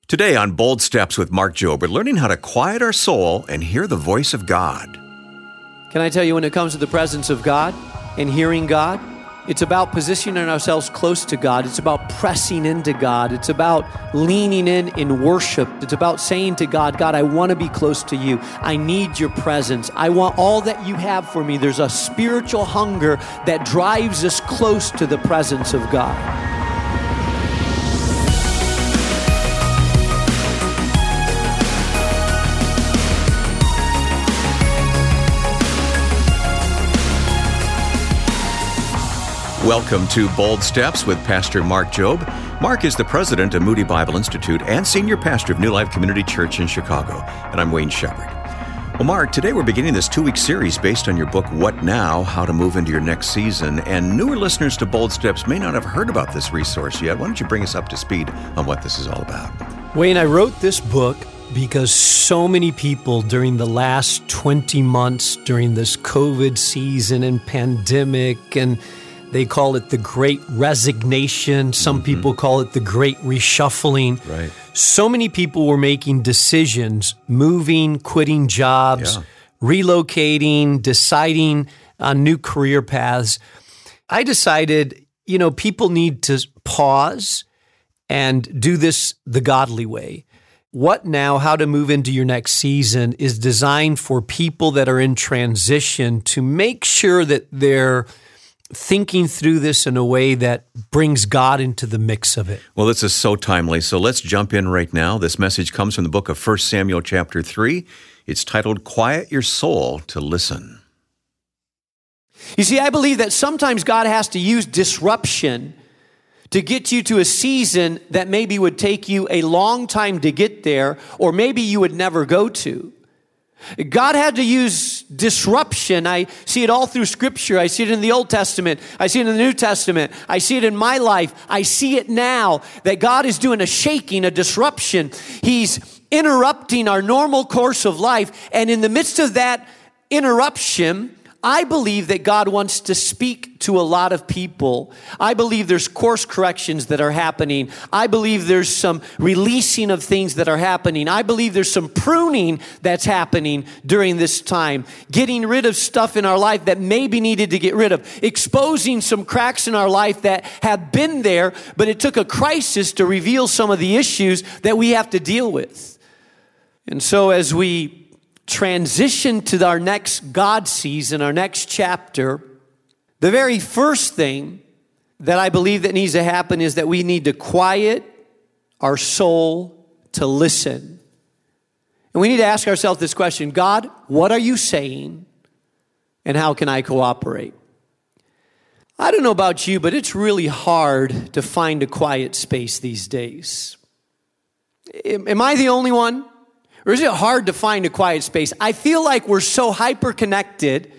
Today on Bold Steps with Mark Jobe, we're learning how to quiet our soul and hear the voice of God. Can I tell you, when it comes to the presence of God and hearing God, it's about positioning ourselves close to God. It's about pressing into God. It's about leaning in worship. It's about saying to God, God, I want to be close to you. I need your presence. I want all that you have for me. There's a spiritual hunger that drives us close to the presence of God. Welcome to Bold Steps with Pastor Mark Jobe. Mark is the president of Moody Bible Institute and senior pastor of New Life Community Church in Chicago. And I'm Wayne Shepherd. Well, Mark, today we're beginning this 2-week series based on your book, What Now? How to Move into Your Next Season. And newer listeners to Bold Steps may not have heard about this resource yet. Why don't you bring us up to speed on what this is all about? Wayne, I wrote this book because so many people during the last 20 months, during this COVID season and pandemic, and they call it the Great Resignation. Some people call it the Great Reshuffling. Right. So many people were making decisions, moving, quitting jobs, relocating, deciding on new career paths. I decided, people need to pause and do this the godly way. What Now? How to Move into Your Next Season is designed for people that are in transition to make sure that they're thinking through this in a way that brings God into the mix of it. Well, this is so timely, so let's jump in right now. This message comes from the book of 1 Samuel chapter 3. It's titled, Quiet Your Soul to Listen. You see, I believe that sometimes God has to use disruption to get you to a season that maybe would take you a long time to get there, or maybe you would never go to. God had to use disruption. I see it all through Scripture. I see it in the Old Testament. I see it in the New Testament. I see it in my life. I see it now that God is doing a shaking, a disruption. He's interrupting our normal course of life. And in the midst of that interruption, I believe that God wants to speak to a lot of people. I believe there's course corrections that are happening. I believe there's some releasing of things that are happening. I believe there's some pruning that's happening during this time. Getting rid of stuff in our life that maybe needed to get rid of. Exposing some cracks in our life that have been there, but it took a crisis to reveal some of the issues that we have to deal with. And so as we transition to our next God season, our next chapter, the very first thing that I believe that needs to happen is that we need to quiet our soul to listen. And we need to ask ourselves this question: God, what are you saying, and how can I cooperate? I don't know about you, but it's really hard to find a quiet space these days. Am I the only one? Or is it hard to find a quiet space? I feel like we're so hyper-connected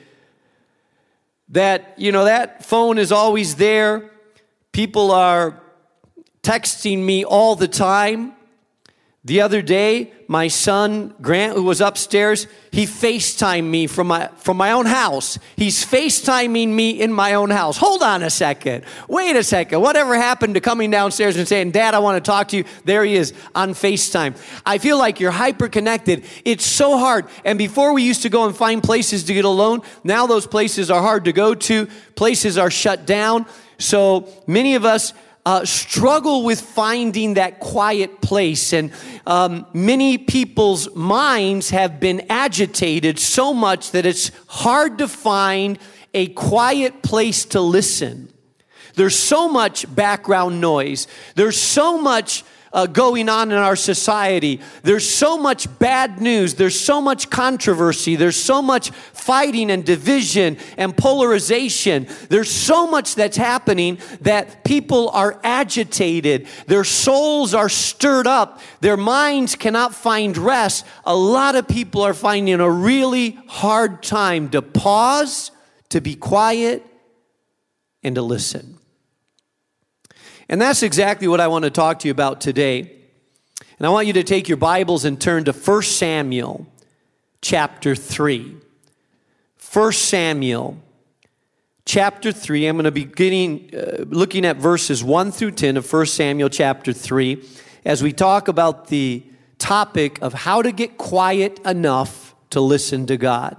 that, that phone is always there. People are texting me all the time. The other day, my son, Grant, who was upstairs, he FaceTimed me from my own house. He's FaceTiming me in my own house. Hold on a second. Wait a second. Whatever happened to coming downstairs and saying, Dad, I want to talk to you? There he is on FaceTime. I feel like you're hyper-connected. It's so hard. And before we used to go and find places to get alone, now those places are hard to go to. Places are shut down. So many of us struggle with finding that quiet place. And many people's minds have been agitated so much that it's hard to find a quiet place to listen. There's so much background noise. There's so much going on in our society. There's so much bad news. There's so much controversy. There's so much fighting and division and polarization. There's so much that's happening that people are agitated. Their souls are stirred up. Their minds cannot find rest. A lot of people are finding a really hard time to pause, to be quiet, and to listen. And that's exactly what I want to talk to you about today. And I want you to take your Bibles and turn to 1 Samuel chapter 3. 1 Samuel chapter 3. I'm going to be looking at verses 1 through 10 of 1 Samuel chapter 3. as we talk about the topic of how to get quiet enough to listen to God.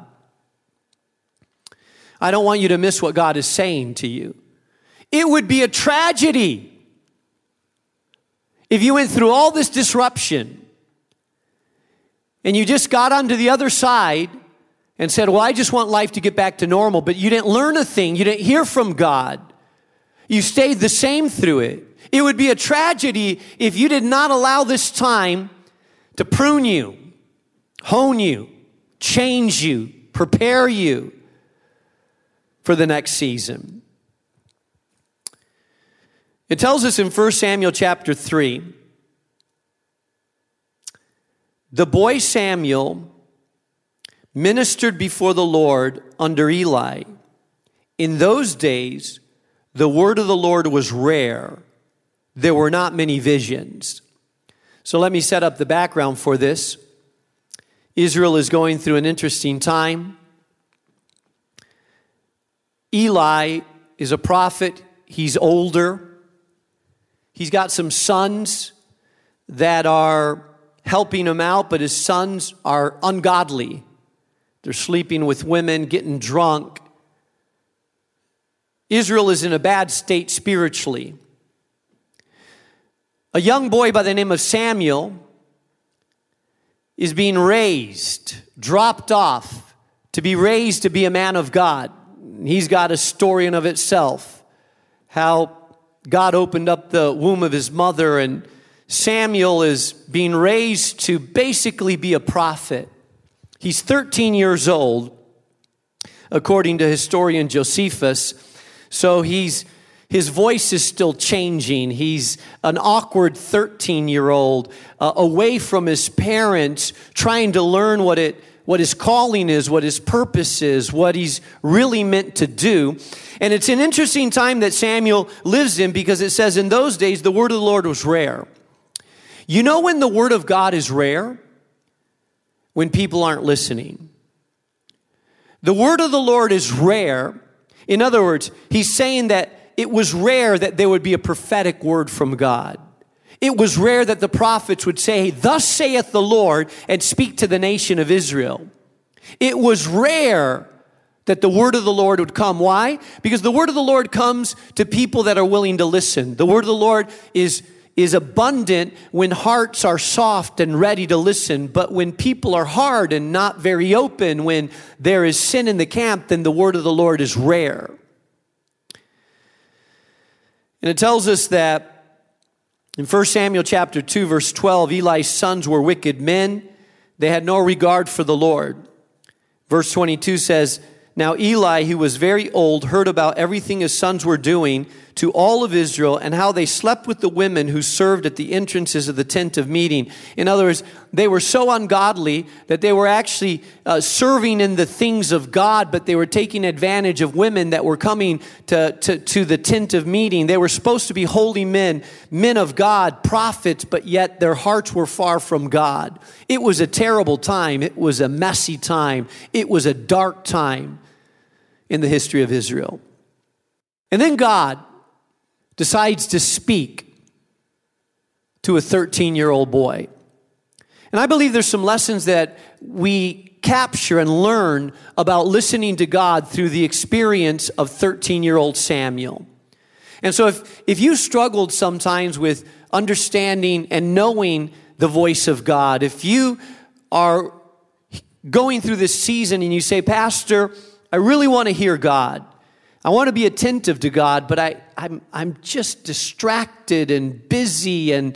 I don't want you to miss what God is saying to you. It would be a tragedy if you went through all this disruption and you just got onto the other side and said, well, I just want life to get back to normal, but you didn't learn a thing. You didn't hear from God. You stayed the same through it. It would be a tragedy if you did not allow this time to prune you, hone you, change you, prepare you for the next season. It tells us in 1 Samuel chapter 3, the boy Samuel ministered before the Lord under Eli. In those days, the word of the Lord was rare. There were not many visions. So let me set up the background for this. Israel is going through an interesting time. Eli is a prophet. He's older. He's got some sons that are helping him out, but his sons are ungodly. They're sleeping with women, getting drunk. Israel is in a bad state spiritually. A young boy by the name of Samuel is being raised, dropped off, to be raised to be a man of God. He's got a story in of itself, how God opened up the womb of his mother, and Samuel is being raised to basically be a prophet. He's 13 years old, according to historian Josephus, so his voice is still changing. He's an awkward 13-year-old, away from his parents, trying to learn what his calling is, what his purpose is, what he's really meant to do. And it's an interesting time that Samuel lives in, because it says in those days the word of the Lord was rare. You know when the word of God is rare? When people aren't listening. The word of the Lord is rare. In other words, he's saying that it was rare that there would be a prophetic word from God. It was rare that the prophets would say, thus saith the Lord, and speak to the nation of Israel. It was rare that the word of the Lord would come. Why? Because the word of the Lord comes to people that are willing to listen. The word of the Lord is abundant when hearts are soft and ready to listen. But when people are hard and not very open, when there is sin in the camp, then the word of the Lord is rare. And it tells us that in 1 Samuel chapter 2, verse 12, Eli's sons were wicked men. They had no regard for the Lord. Verse 22 says, now Eli, who was very old, heard about everything his sons were doing to all of Israel, and how they slept with the women who served at the entrances of the tent of meeting. In other words, they were so ungodly that they were actually serving in the things of God, but they were taking advantage of women that were coming to the tent of meeting. They were supposed to be holy men of God, prophets, but yet their hearts were far from God. It was a terrible time. It was a messy time. It was a dark time in the history of Israel. And then God decides to speak to a 13-year-old boy. And I believe there's some lessons that we capture and learn about listening to God through the experience of 13-year-old Samuel. And so if you struggled sometimes with understanding and knowing the voice of God, if you are going through this season and you say, Pastor, I really want to hear God. I want to be attentive to God, but I'm just distracted and busy and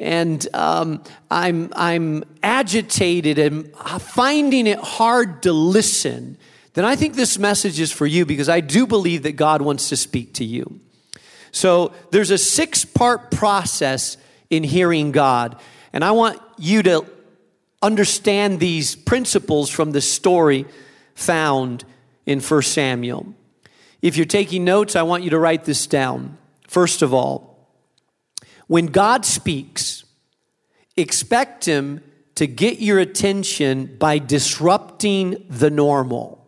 I'm agitated and finding it hard to listen. Then I think this message is for you, because I do believe that God wants to speak to you. So there's a 6-part process in hearing God, and I want you to understand these principles from the story found in 1 Samuel. If you're taking notes, I want you to write this down. First of all, when God speaks, expect him to get your attention by disrupting the normal.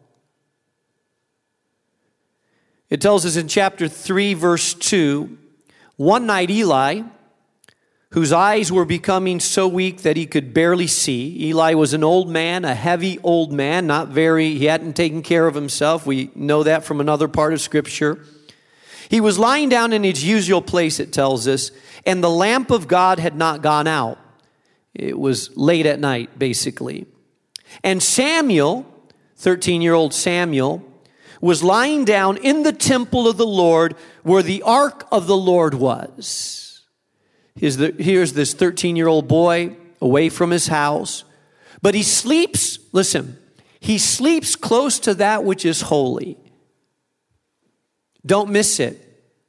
It tells us in chapter 3, verse 2, one night Eli whose eyes were becoming so weak that he could barely see. Eli was an old man, a heavy old man, he hadn't taken care of himself. We know that from another part of Scripture. He was lying down in his usual place, it tells us, and the lamp of God had not gone out. It was late at night, basically. And Samuel, 13-year-old Samuel, was lying down in the temple of the Lord where the ark of the Lord was. Here's this 13-year-old boy away from his house, but he sleeps, listen, he sleeps close to that which is holy. Don't miss it.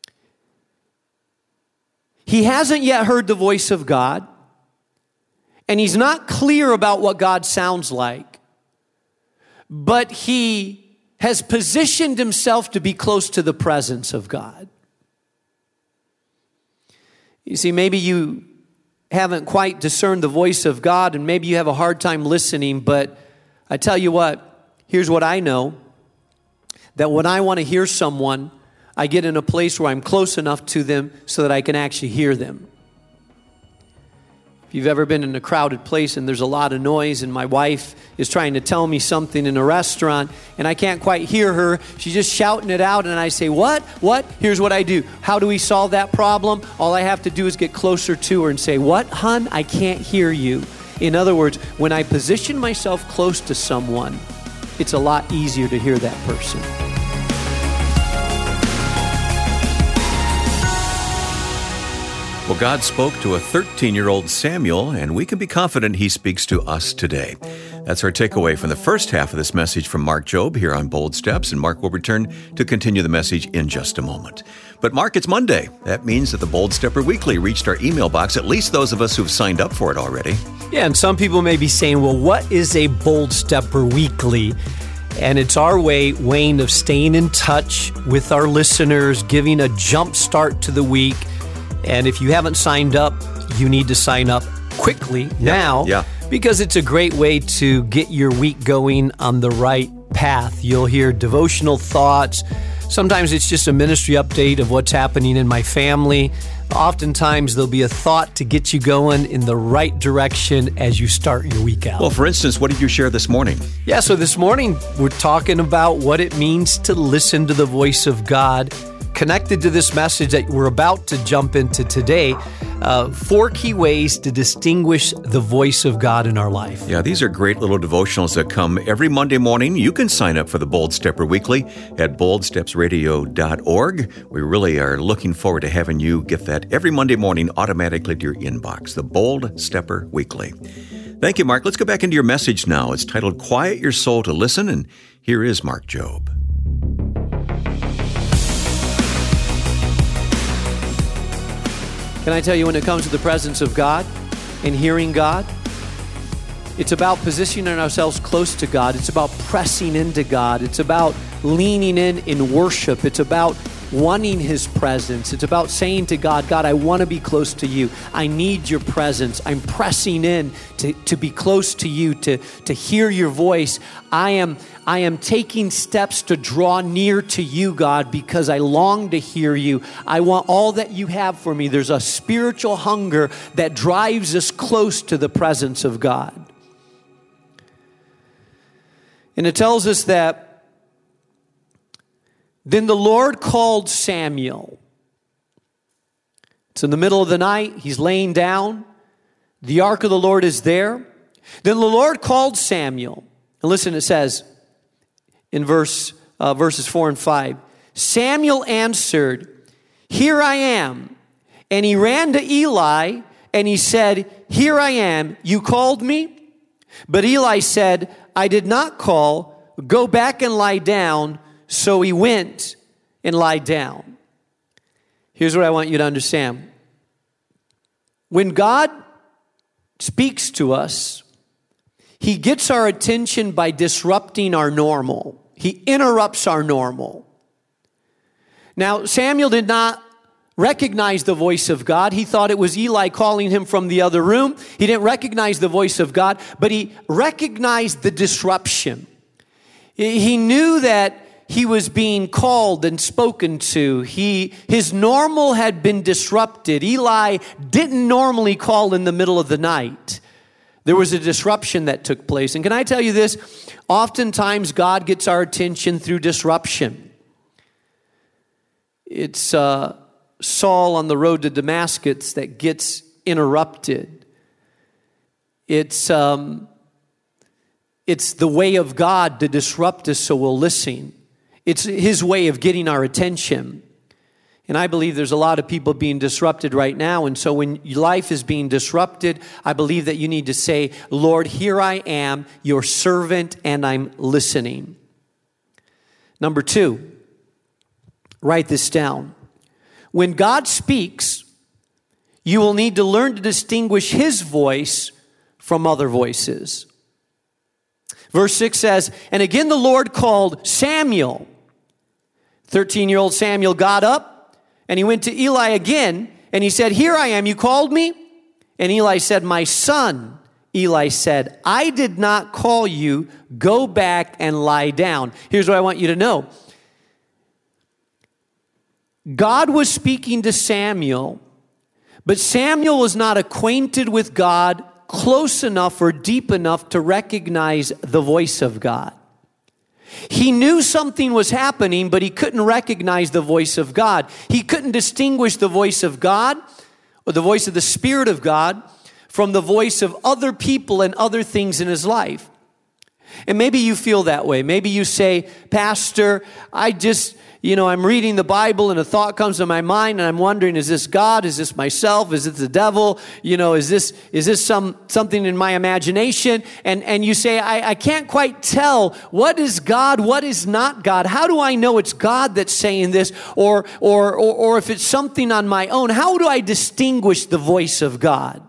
He hasn't yet heard the voice of God, and he's not clear about what God sounds like, but he has positioned himself to be close to the presence of God. You see, maybe you haven't quite discerned the voice of God, and maybe you have a hard time listening, but I tell you what, here's what I know, that when I want to hear someone, I get in a place where I'm close enough to them so that I can actually hear them. If you've ever been in a crowded place and there's a lot of noise and my wife is trying to tell me something in a restaurant and I can't quite hear her, she's just shouting it out and I say, what? Here's what I do. How do we solve that problem? All I have to do is get closer to her and say, what, hon? I can't hear you. In other words, when I position myself close to someone, it's a lot easier to hear that person. Well, God spoke to a 13-year-old Samuel, and we can be confident he speaks to us today. That's our takeaway from the first half of this message from Mark Jobe here on Bold Steps, and Mark will return to continue the message in just a moment. But Mark, it's Monday. That means that the Bold Stepper Weekly reached our email box, at least those of us who've signed up for it already. Yeah, and some people may be saying, well, what is a Bold Stepper Weekly? And it's our way, Wayne, of staying in touch with our listeners, giving a jump start to the week. And if you haven't signed up, you need to sign up quickly now because it's a great way to get your week going on the right path. You'll hear devotional thoughts. Sometimes it's just a ministry update of what's happening in my family. Oftentimes there'll be a thought to get you going in the right direction as you start your week out. Well, for instance, what did you share this morning? Yeah, so this morning we're talking about what it means to listen to the voice of God. Connected to this message that we're about to jump into today, 4 key ways to distinguish the voice of God in our life. Yeah, these are great little devotionals that come every Monday morning. You can sign up for the Bold Stepper Weekly at boldstepsradio.org. We really are looking forward to having you get that every Monday morning automatically to your inbox, the Bold Stepper Weekly. Thank you, Mark. Let's go back into your message now. It's titled, Quiet Your Soul to Listen, and here is Mark Jobe. Can I tell you, when it comes to the presence of God and hearing God, it's about positioning ourselves close to God. It's about pressing into God. It's about leaning in worship. It's about wanting His presence. It's about saying to God, God, I want to be close to you. I need your presence. I'm pressing in to be close to you, to hear your voice. I am taking steps to draw near to you, God, because I long to hear you. I want all that you have for me. There's a spiritual hunger that drives us close to the presence of God. And it tells us that then the Lord called Samuel. It's in the middle of the night. He's laying down. The ark of the Lord is there. Then the Lord called Samuel. And listen, it says in verses 4 and 5, Samuel answered, "Here I am." And he ran to Eli and he said, "Here I am. You called me?" But Eli said, "I did not call. Go back and lie down." So he went and lied down. Here's what I want you to understand. When God speaks to us, He gets our attention by disrupting our normal. He interrupts our normal. Now, Samuel did not recognize the voice of God. He thought it was Eli calling him from the other room. He didn't recognize the voice of God, but he recognized the disruption. He knew that he was being called and spoken to. His normal had been disrupted. Eli didn't normally call in the middle of the night. There was a disruption that took place. And can I tell you this? Oftentimes God gets our attention through disruption. It's Saul on the road to Damascus that gets interrupted. It's the way of God to disrupt us so we'll listen. It's his way of getting our attention. And I believe there's a lot of people being disrupted right now. And so when life is being disrupted, I believe that you need to say, Lord, here I am, your servant, and I'm listening. Number 2, write this down. When God speaks, you will need to learn to distinguish his voice from other voices. Verse 6 says, and again the Lord called Samuel. 13-year-old Samuel got up, and he went to Eli again, and he said, here I am, you called me? And Eli said, my son. Eli said, I did not call you, go back and lie down. Here's what I want you to know. God was speaking to Samuel, but Samuel was not acquainted with God close enough or deep enough to recognize the voice of God. He knew something was happening, but he couldn't recognize the voice of God. He couldn't distinguish the voice of God or the voice of the Spirit of God from the voice of other people and other things in his life. And maybe you feel that way. Maybe you say, Pastor, I'm reading the Bible and a thought comes to my mind and I'm wondering, is this God? Is this myself? Is it the devil? Is this something in my imagination? And you say, I can't quite tell what is God, what is not God. How do I know it's God that's saying this or if it's something on my own? How do I distinguish the voice of God?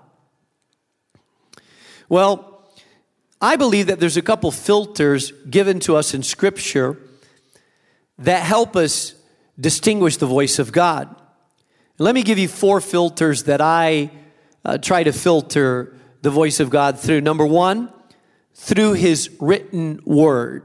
Well, I believe that there's a couple filters given to us in Scripture that help us distinguish the voice of God. Let me give you 4 filters that I try to filter the voice of God through. Number 1, through his written word.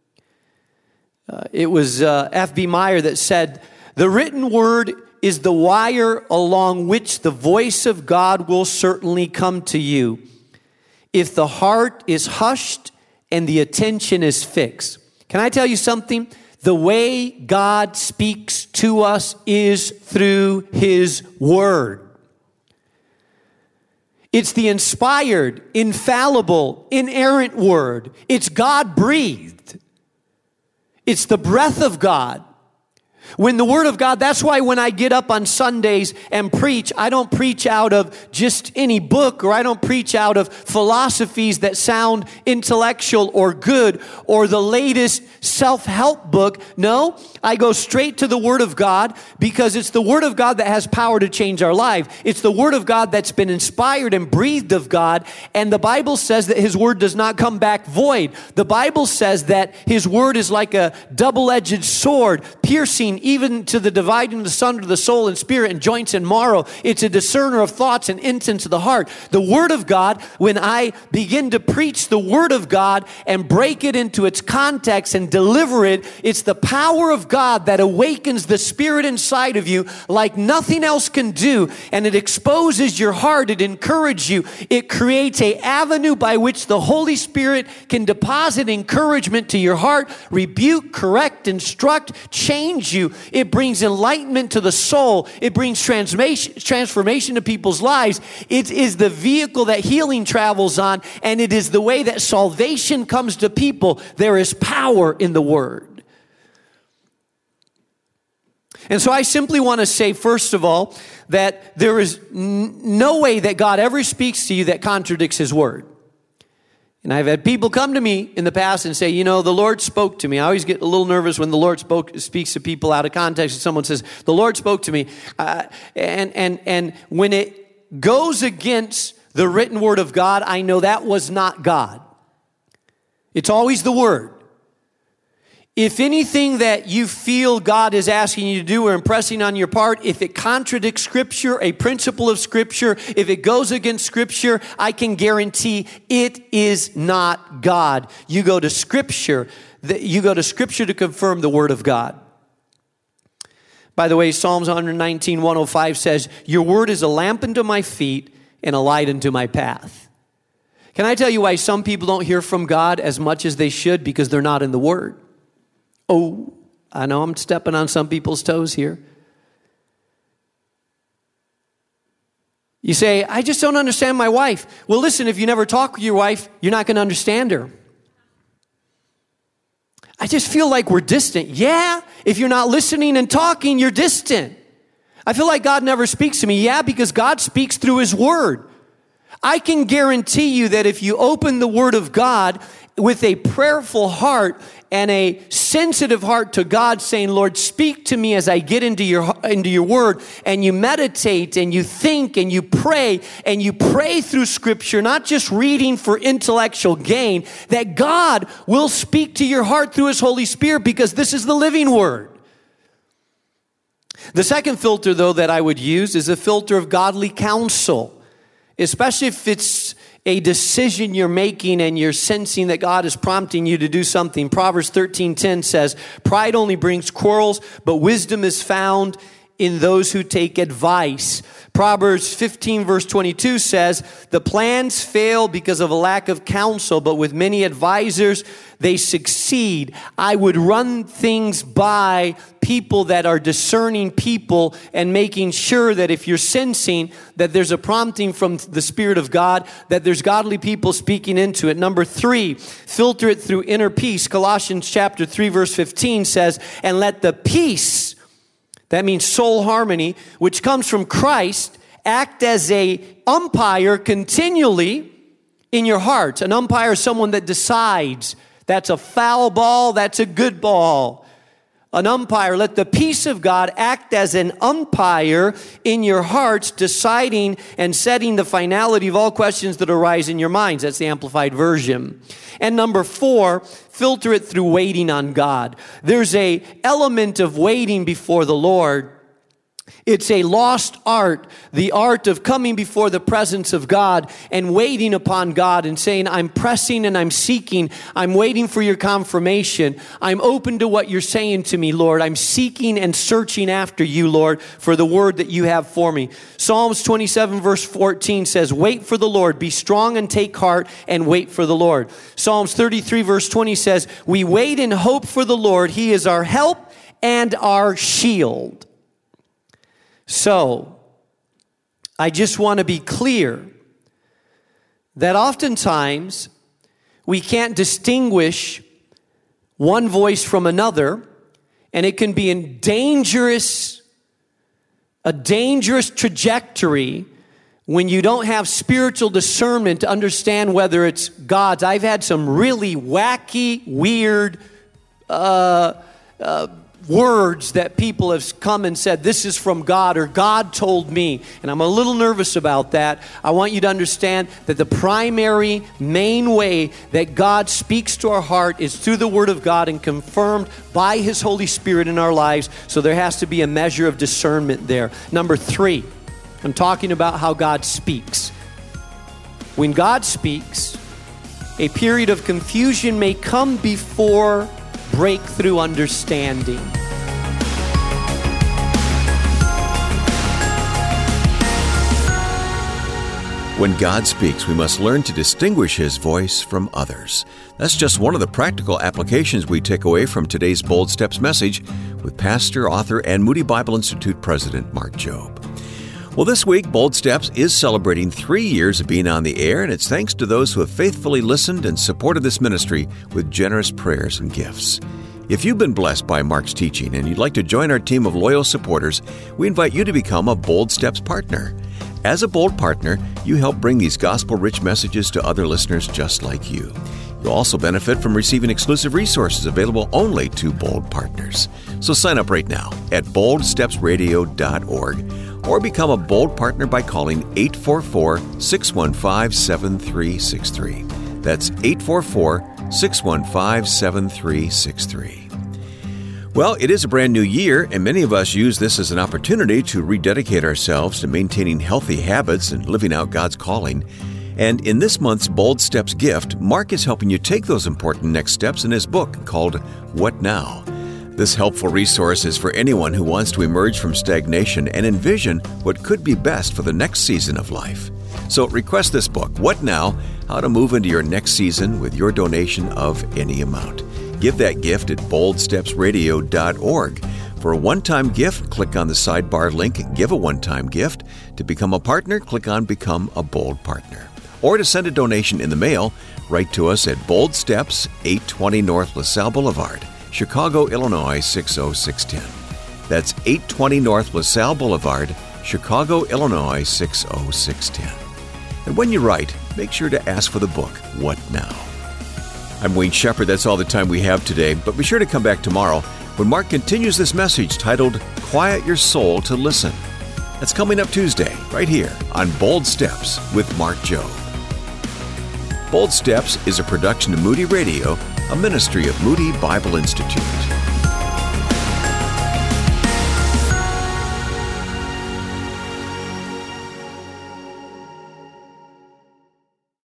It was F.B. Meyer that said, the written word is the wire along which the voice of God will certainly come to you if the heart is hushed and the attention is fixed. Can I tell you something? The way God speaks to us is through his word. It's the inspired, infallible, inerrant word. It's God-breathed. It's the breath of God. When the Word of God, that's why when I get up on Sundays and preach, I don't preach out of just any book, or I don't preach out of philosophies that sound intellectual or good or the latest self-help book. No, I go straight to the Word of God because it's the Word of God that has power to change our life. It's the Word of God that's been inspired and breathed of God, and the Bible says that His Word does not come back void. The Bible says that His Word is like a double-edged sword, piercing even to the dividing of the asunder of the soul and spirit and joints and marrow. It's a discerner of thoughts and intents of the heart. The Word of God, when I begin to preach the Word of God and break it into its context and deliver it, it's the power of God that awakens the spirit inside of you like nothing else can do, and it exposes your heart, it encourages you, it creates an avenue by which the Holy Spirit can deposit encouragement to your heart, rebuke, correct, instruct, change you. It brings enlightenment to the soul. It brings transformation to people's lives. It is the vehicle that healing travels on, and it is the way that salvation comes to people. There is power in the Word. And so I simply want to say, first of all, that there is no way that God ever speaks to you that contradicts His Word. And I've had people come to me in the past and say, the Lord spoke to me. I always get a little nervous when the Lord speaks to people out of context. And someone says, the Lord spoke to me. And when it goes against the written Word of God, I know that was not God. It's always the Word. If anything that you feel God is asking you to do or impressing on your part, if it contradicts Scripture, a principle of Scripture, if it goes against Scripture, I can guarantee it is not God. You go to Scripture. You go to Scripture to confirm the Word of God. By the way, Psalms 119, 105 says, your word is a lamp unto my feet and a light unto my path. Can I tell you why some people don't hear from God as much as they should? Because they're not in the Word. Oh, I know I'm stepping on some people's toes here. You say, I just don't understand my wife. Well, listen, if you never talk with your wife, you're not going to understand her. I just feel like we're distant. Yeah, if you're not listening and talking, you're distant. I feel like God never speaks to me. Yeah, because God speaks through His Word. I can guarantee you that if you open the Word of God with a prayerful heart and a sensitive heart to God, saying, Lord, speak to me as I get into your Word, and you meditate and you think and you pray through Scripture, not just reading for intellectual gain, that God will speak to your heart through His Holy Spirit, because this is the living Word. The second filter, though, that I would use is a filter of godly counsel, especially if it's a decision you're making and you're sensing that God is prompting you to do something. Proverbs 13:10 says, pride only brings quarrels, but wisdom is found in those who take advice. Proverbs 15 verse 22 says, the plans fail because of a lack of counsel, but with many advisors, they succeed. I would run things by people that are discerning people and making sure that if you're sensing that there's a prompting from the Spirit of God, that there's godly people speaking into it. Number 3, filter it through inner peace. Colossians chapter 3 verse 15 says, and let the peace, that means soul harmony, which comes from Christ, act as a umpire continually in your heart. An umpire is someone that decides. That's a foul ball, that's a good ball. An umpire, let the peace of God act as an umpire in your hearts, deciding and setting the finality of all questions that arise in your minds. That's the Amplified Version. And number 4, filter it through waiting on God. There's an element of waiting before the Lord. It's a lost art, the art of coming before the presence of God and waiting upon God and saying, I'm pressing and I'm seeking. I'm waiting for your confirmation. I'm open to what you're saying to me, Lord. I'm seeking and searching after you, Lord, for the word that you have for me. Psalms 27 verse 14 says, wait for the Lord, be strong and take heart and wait for the Lord. Psalms 33 verse 20 says, we wait in hope for the Lord. He is our help and our shield. So, I just want to be clear that oftentimes we can't distinguish one voice from another, and it can be a dangerous trajectory when you don't have spiritual discernment to understand whether it's God's. I've had some really wacky, weird words that people have come and said, this is from God, or God told me. And I'm a little nervous about that. I want you to understand that the primary, main way that God speaks to our heart is through the Word of God and confirmed by His Holy Spirit in our lives. So there has to be a measure of discernment there. Number 3, I'm talking about how God speaks. When God speaks, a period of confusion may come before breakthrough understanding. When God speaks, we must learn to distinguish His voice from others. That's just one of the practical applications we take away from today's Bold Steps message with pastor, author, and Moody Bible Institute president Mark Jobe. Well, this week, Bold Steps is celebrating 3 years of being on the air, and it's thanks to those who have faithfully listened and supported this ministry with generous prayers and gifts. If you've been blessed by Mark's teaching and you'd like to join our team of loyal supporters, we invite you to become a Bold Steps partner. As a Bold partner, you help bring these gospel-rich messages to other listeners just like you. You'll also benefit from receiving exclusive resources available only to Bold partners. So sign up right now at boldstepsradio.org or become a Bold partner by calling 844-615-7363. That's 844-615-7363. Well, it is a brand new year, and many of us use this as an opportunity to rededicate ourselves to maintaining healthy habits and living out God's calling. And in this month's Bold Steps gift, Mark is helping you take those important next steps in his book called What Now? This helpful resource is for anyone who wants to emerge from stagnation and envision what could be best for the next season of life. So request this book, What Now? How to Move into Your Next Season with your donation of any amount. Give that gift at boldstepsradio.org. For a one-time gift, click on the sidebar link, Give a One-Time Gift. To become a partner, click on Become a Bold Partner. Or to send a donation in the mail, write to us at Bold Steps, 820 North LaSalle Boulevard, Chicago, Illinois, 60610. That's 820 North LaSalle Boulevard, Chicago, Illinois, 60610. And when you write, make sure to ask for the book, What Now? I'm Wayne Shepherd. That's all the time we have today, but be sure to come back tomorrow when Mark continues this message titled, Quiet Your Soul to Listen. That's coming up Tuesday, right here on Bold Steps with Mark Jobe. Bold Steps is a production of Moody Radio, a ministry of Moody Bible Institute.